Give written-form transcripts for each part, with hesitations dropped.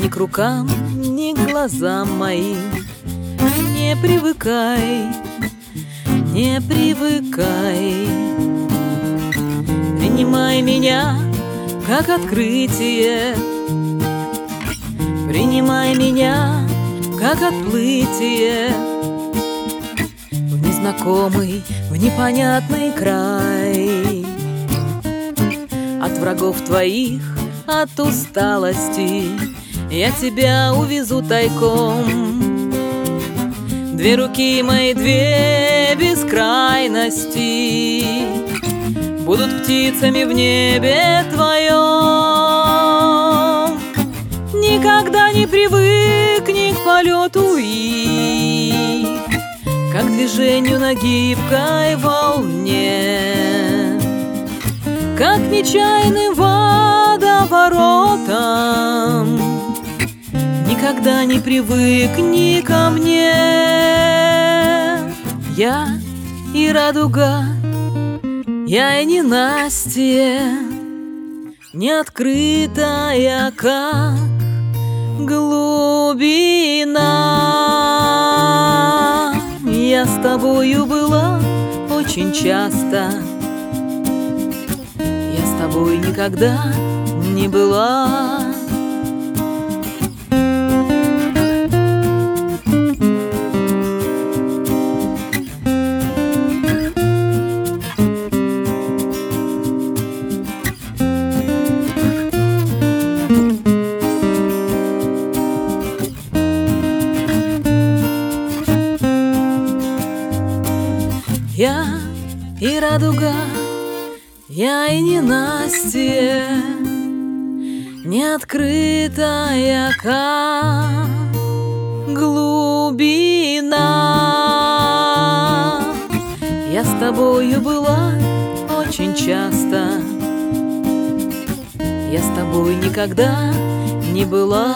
Ни к рукам, ни к глазам моим не привыкай, не привыкай. Принимай меня как открытие, принимай меня как отплытие в незнакомый, в непонятный край. От врагов твоих, от усталости я тебя увезу тайком. Две руки мои, две бескрайности будут птицами в небе твоем. Никогда не привыкни к полету их, как к движению на гибкой волне, как к нечаянным водоворотам. Никогда не привыкни ко мне. Я и радуга, я и ненастье, не открытая, как глубина. Я с тобою была очень часто, я с тобой никогда не была. Я и радуга, я и ненастье, не открытая, как глубина. Я с тобою была очень часто, я с тобой никогда не была.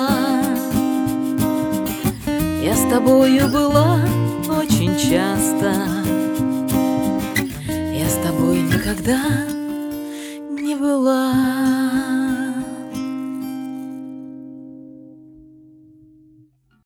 Я с тобою была очень часто, я с тобой никогда